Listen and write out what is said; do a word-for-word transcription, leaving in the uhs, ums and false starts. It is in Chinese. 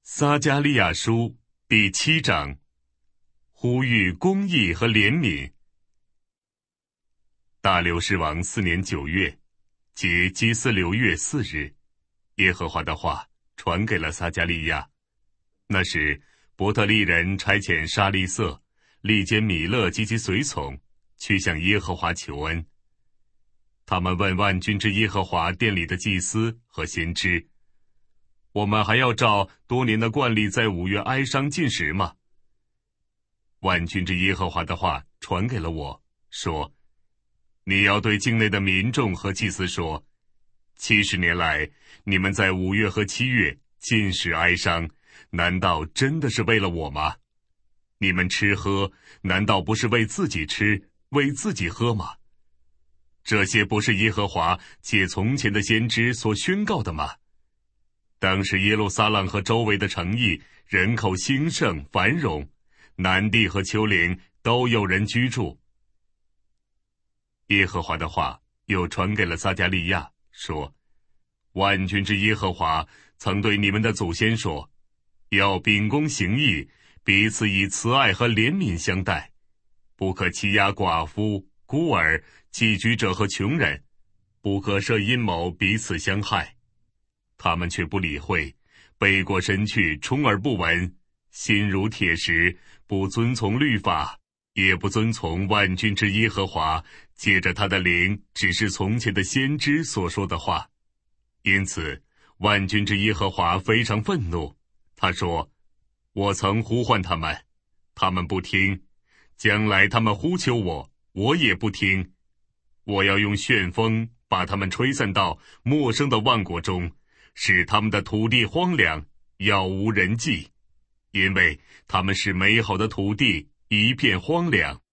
撒迦利亚书第七章，呼吁公义和怜悯。大流士王四年九月，即基斯流月四日，耶和华的话传给了撒迦利亚。那时伯特利人差遣沙利瑟、利坚米勒及其随从去向耶和华求恩。他们问万军之耶和华殿里的祭司和先知，我们还要照多年的惯例在五月哀伤禁食吗？万军之耶和华的话传给了我，说，你要对境内的民众和祭司说，七十年来你们在五月和七月禁食哀伤，难道真的是为了我吗？你们吃喝难道不是为自己吃为自己喝吗？这些不是耶和华借从前的先知所宣告的吗？当时耶路撒冷和周围的城邑人口兴盛繁荣，南地和丘陵都有人居住。耶和华的话又传给了撒迦利亚，说，万军之耶和华曾对你们的祖先说，要秉公行义，彼此以慈爱和怜悯相待，不可欺压寡妇、孤儿、寄居者和穷人，不可设阴谋彼此相害。他们却不理会，背过身去，充耳不闻，心如铁石，不遵从律法，也不遵从万军之耶和华借着他的灵只是从前的先知所说的话。因此万军之耶和华非常愤怒，他说，我曾呼唤他们，他们不听，将来他们呼求我，我也不听。我要用旋风把他们吹散到陌生的万国中，使他们的土地荒凉，杳无人迹，因为他们使美好的土地一片荒凉。